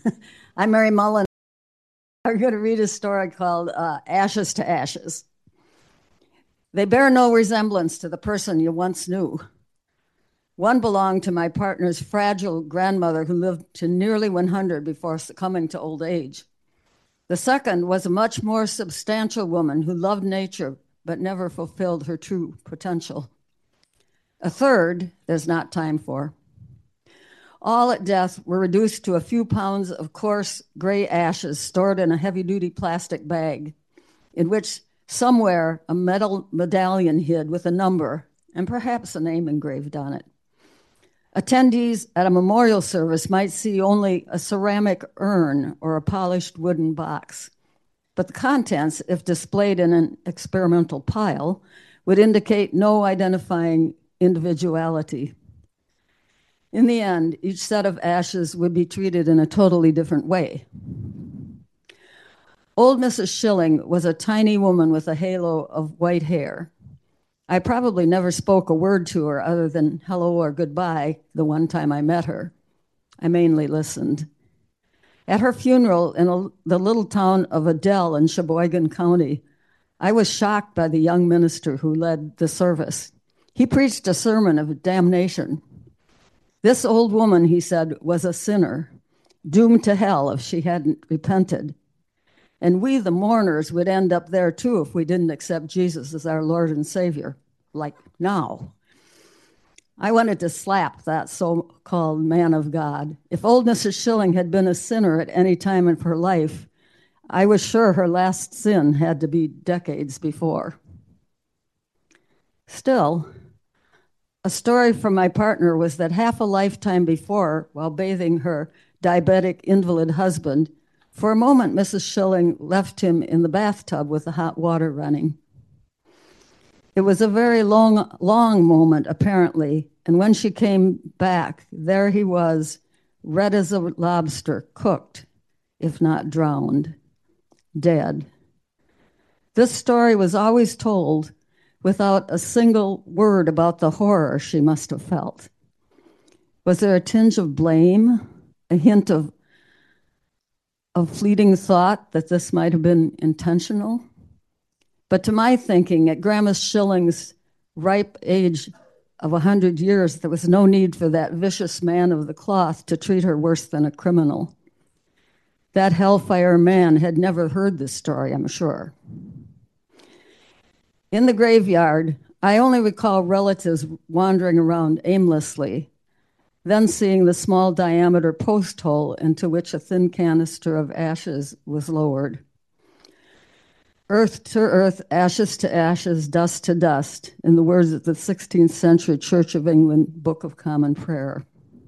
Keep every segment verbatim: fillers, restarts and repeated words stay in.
I'm Mary Mullen. I'm going to read a story called uh, Ashes to Ashes. They bear no resemblance to the person you once knew. One belonged to my partner's fragile grandmother who lived to nearly one hundred before succumbing to old age. The second was a much more substantial woman who loved nature but never fulfilled her true potential. A third there's not time for. All at death were reduced to a few pounds of coarse gray ashes stored in a heavy-duty plastic bag in which somewhere a metal medallion hid with a number and perhaps a name engraved on it. Attendees at a memorial service might see only a ceramic urn or a polished wooden box, but the contents, if displayed in an experimental pile, would indicate no identifying individuality. In the end, each set of ashes would be treated in a totally different way. Old Missus Schilling was a tiny woman with a halo of white hair. I probably never spoke a word to her other than hello or goodbye the one time I met her. I mainly listened. At her funeral in a, the little town of Adel in Sheboygan County, I was shocked by the young minister who led the service. He preached a sermon of damnation. This old woman, he said, was a sinner, doomed to hell if she hadn't repented. And we, the mourners, would end up there too if we didn't accept Jesus as our Lord and Savior, like now. I wanted to slap that so-called man of God. If old Missus Schilling had been a sinner at any time of her life, I was sure her last sin had to be decades before. Still, a story from my partner was that half a lifetime before, while bathing her diabetic invalid husband, for a moment Missus Schilling left him in the bathtub with the hot water running. It was a very long, long moment, apparently, and when she came back, there he was, red as a lobster, cooked, if not drowned, dead. This story was always told without a single word about the horror she must have felt. Was there a tinge of blame, a hint of, of fleeting thought that this might have been intentional? But to my thinking, at Grandma Schilling's ripe age of one hundred years, there was no need for that vicious man of the cloth to treat her worse than a criminal. That hellfire man had never heard this story, I'm sure. In the graveyard, I only recall relatives wandering around aimlessly, then seeing the small diameter post hole into which a thin canister of ashes was lowered. Earth to earth, ashes to ashes, dust to dust, in the words of the sixteenth century Church of England Book of Common Prayer.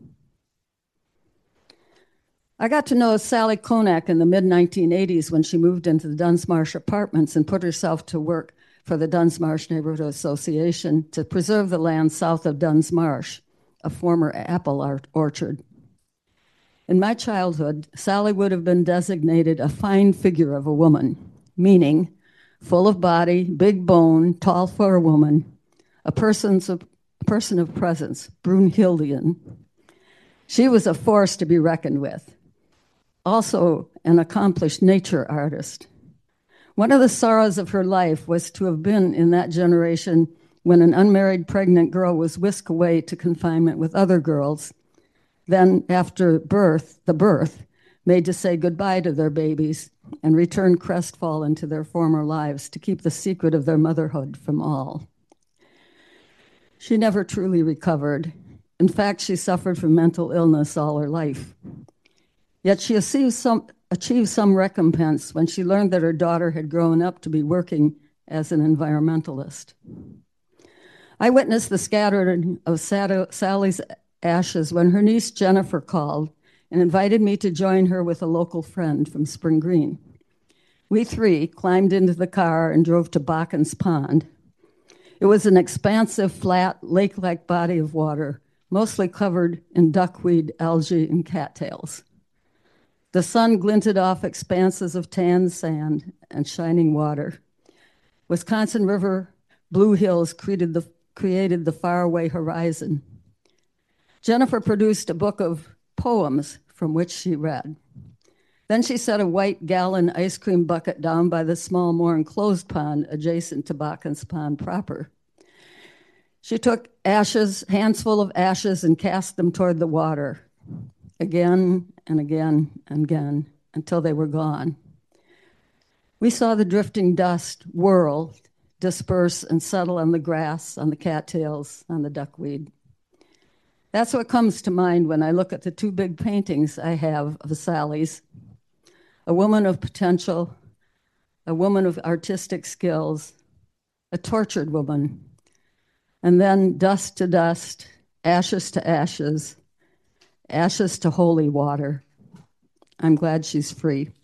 I got to know Sally Konak in the mid nineteen eighties when she moved into the Dunsmarsh apartments and put herself to work for the Dunsmarsh Neighborhood Association to preserve the land south of Dunsmarsh, a former apple orchard. In my childhood, Sally would have been designated a fine figure of a woman, meaning full of body, big bone, tall for a woman, a, person's, a person of presence, Brunhildian. She was a force to be reckoned with, also an accomplished nature artist. One of the sorrows of her life was to have been in that generation when an unmarried pregnant girl was whisked away to confinement with other girls, then after birth, the birth, made to say goodbye to their babies and return crestfallen to their former lives to keep the secret of their motherhood from all. She never truly recovered. In fact, she suffered from mental illness all her life. Yet she achieved some, achieved some recompense when she learned that her daughter had grown up to be working as an environmentalist. I witnessed the scattering of Sally's ashes when her niece Jennifer called and invited me to join her with a local friend from Spring Green. We three climbed into the car and drove to Bacchus Pond. It was an expansive, flat, lake-like body of water, mostly covered in duckweed, algae, and cattails. The sun glinted off expanses of tan sand and shining water. Wisconsin River blue hills created the, created the faraway horizon. Jennifer produced a book of poems from which she read. Then she set a white gallon ice cream bucket down by the small, more enclosed pond adjacent to Bacchus Pond proper. She took ashes, hands full of ashes, and cast them toward the water, again and again and again, until they were gone. We saw the drifting dust whirl, disperse, and settle on the grass, on the cattails, on the duckweed. That's what comes to mind when I look at the two big paintings I have of Sally's. A woman of potential, a woman of artistic skills, a tortured woman, and then dust to dust, ashes to ashes, ashes to holy water. I'm glad she's free.